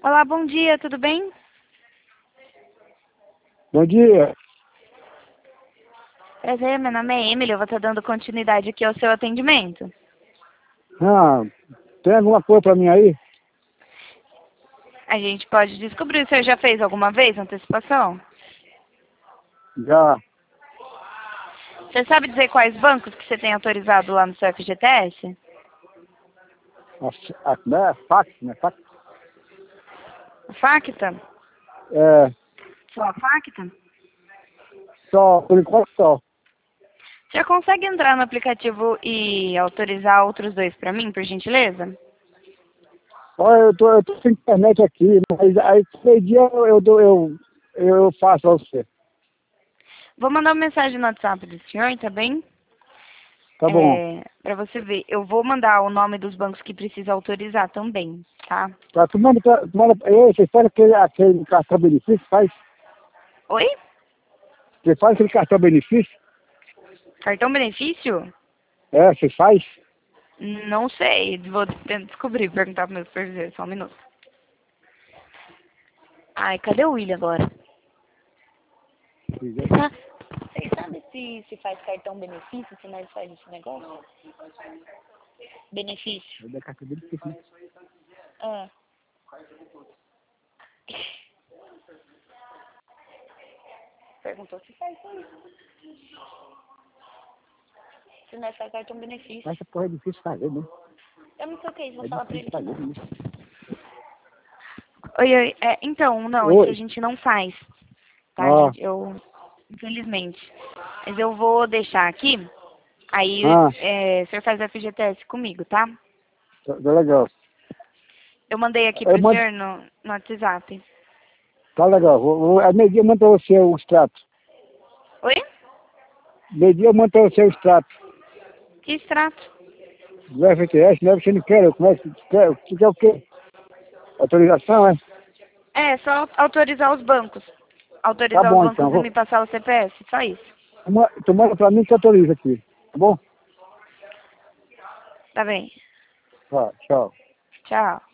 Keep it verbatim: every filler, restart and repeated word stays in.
Olá, bom dia, tudo bem? Bom dia. Prazer, meu nome é Emily, eu vou estar dando continuidade aqui ao seu atendimento. Ah, tem alguma coisa para mim aí? A gente pode descobrir, o senhor já fez alguma vez antecipação? Já. Você sabe dizer quais bancos que você tem autorizado lá no seu F G T S? A, a, né? Fax, né? Fax. Facta? É, Só a Facta? só, por enquanto só. Já consegue entrar no aplicativo e autorizar outros dois para mim, por gentileza? Olha, eu tô, eu tô sem internet aqui, mas aí todo dia eu, eu, dou- eu, eu faço a você. Vou mandar uma mensagem no WhatsApp do senhor, tá bem? Tá bom. É, para você ver. Eu vou mandar o nome dos bancos que precisa autorizar também, tá? Tá, tu manda, pra- tu manda, ei, você faz aquele, aquele cartão benefício, faz? Oi? Você faz aquele cartão benefício? Cartão benefício? É, você faz? Não sei, vou tentar descobrir, perguntar pro meu supervisor, só um minuto. Ai, cadê o William agora? Ah, vocês sabem se, se faz cartão benefício, se nós faz esse negócio? Benefício. É da cartão benefício, né? Ah. Perguntou se faz isso. Se nós faz cartão benefício. Mas essa porra é difícil fazer, né? Eu não sei o que é isso, vou É falar pra difícil ele. fazer, né? Oi, oi, é, então, não, isso a Oi. gente não faz, tá, Ah, gente? Eu, infelizmente. Mas eu vou deixar aqui, aí ah, é, o senhor faz F G T S comigo, tá? tá, tá legal. Eu mandei aqui Eu pro mando, senhor no, no WhatsApp. tá legal. Vou, vou, a meio-dia eu mando pra você o extrato. Oi? Meio-dia eu mando pra você o extrato. Que extrato? Do F T S, né? Você não quer, como é que quer? Você quer o quê? Autorização, é? É, só autorizar os bancos. Tá Autorizar os bom bancos então. e Vou, me passar o C P F, só isso. tu ma- tu manda pra mim que autoriza aqui. Tá bom? Tá bem. Tá, tchau. Tchau.